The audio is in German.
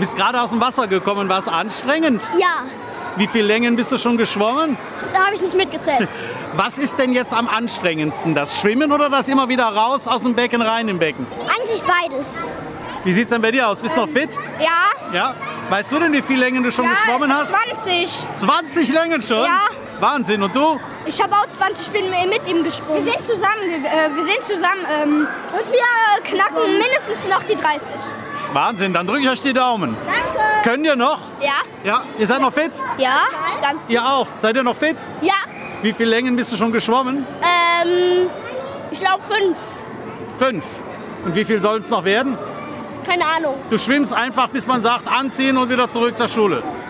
bist gerade aus dem Wasser gekommen. War es anstrengend? Ja, Wie viele Längen bist du schon geschwommen? da habe ich nicht mitgezählt. Was ist denn jetzt am anstrengendsten? Das Schwimmen oder das immer wieder raus aus dem Becken, rein im Becken? Eigentlich beides. Wie sieht's denn bei dir aus? Bist du noch fit? Ja, Ja? Weißt du denn, wie viele Längen du schon geschwommen hast? 20. 20 Längen schon? Ja. Wahnsinn. Und du? Ich habe auch 20, bin mit ihm gesprungen. Wir sind zusammen, und wir knacken mindestens noch die 30. Wahnsinn. Dann drücke ich euch die Daumen. Danke. Könnt ihr noch? Ja? Ja? Ihr seid noch fit? Ja, ganz gut. Ihr auch. Seid ihr noch fit? Ja, Wie viele Längen bist du schon geschwommen? ich glaube 5. 5. Und wie viel soll es noch werden? Keine Ahnung. Du schwimmst einfach, bis man sagt, anziehen und wieder zurück zur Schule.